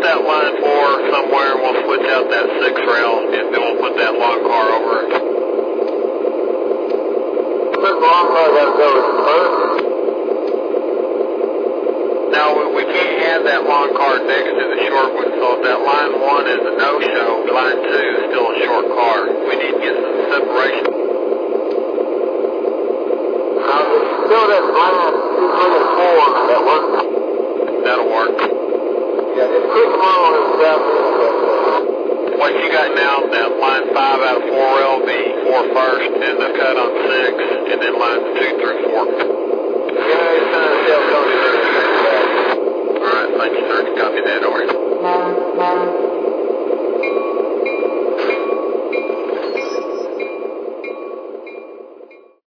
that line 4 somewhere and we'll switch out that 6 rail and then we'll put that long car over it. This long car got to go first. No, we can't have that long car next to the short one, so if that line 1 is a no-show, line 2 is still a short car. We need to get some separation. Still that line 2, 3, and 4 that works. That'll work. Yeah, just put them all on the southeast. What you got now, that line 5 out of 4 rail be 4 first, and the cut on 6, and then lines 2 through 4.